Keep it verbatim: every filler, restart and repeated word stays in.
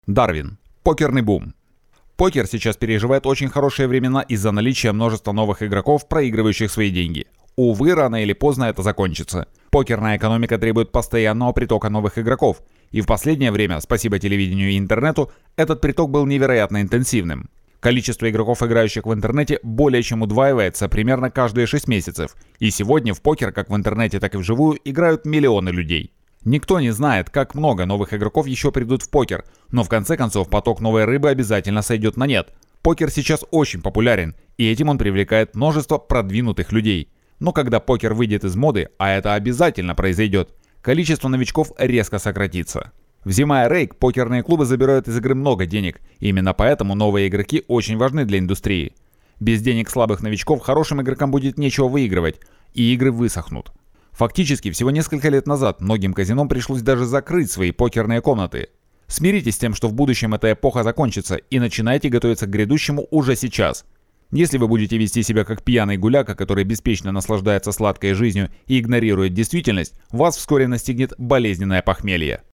Дарвин. Покерный бум. Покер сейчас переживает очень хорошие времена из-за наличия множества новых игроков, проигрывающих свои деньги. Увы, рано или поздно это закончится. Покерная экономика требует постоянного притока новых игроков. И в последнее время, спасибо телевидению и интернету, этот приток был невероятно интенсивным. Количество игроков, играющих в интернете, более чем удваивается примерно каждые шесть месяцев. И сегодня в покер, как в интернете, так и вживую, играют миллионы людей. Никто не знает, как много новых игроков еще придут в покер, но в конце концов поток новой рыбы обязательно сойдет на нет. Покер сейчас очень популярен, и этим он привлекает множество продвинутых людей. Но когда покер выйдет из моды, а это обязательно произойдет, количество новичков резко сократится. Взимая рейк, покерные клубы забирают из игры много денег, и именно поэтому новые игроки очень важны для индустрии. Без денег слабых новичков хорошим игрокам будет нечего выигрывать, и игры высохнут. Фактически, всего несколько лет назад многим казинам пришлось даже закрыть свои покерные комнаты. Смиритесь с тем, что в будущем эта эпоха закончится, и начинайте готовиться к грядущему уже сейчас. Если вы будете вести себя как пьяный гуляка, который беспечно наслаждается сладкой жизнью и игнорирует действительность, вас вскоре настигнет болезненное похмелье.